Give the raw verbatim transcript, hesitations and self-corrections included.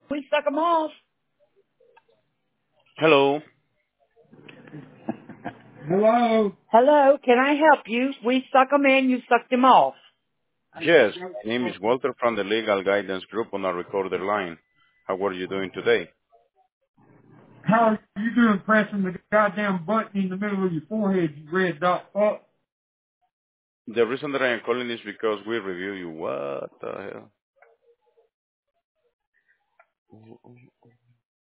We suck them off. Hello. Hello. Hello, can I help you? We suck them in, you suck them off. Yes, my name is Walter from the Legal Guidance Group on a recorder line. How are you doing today? How are you doing pressing the goddamn button in the middle of your forehead, you red dot fuck? The reason that I am calling is because we review you. What the hell?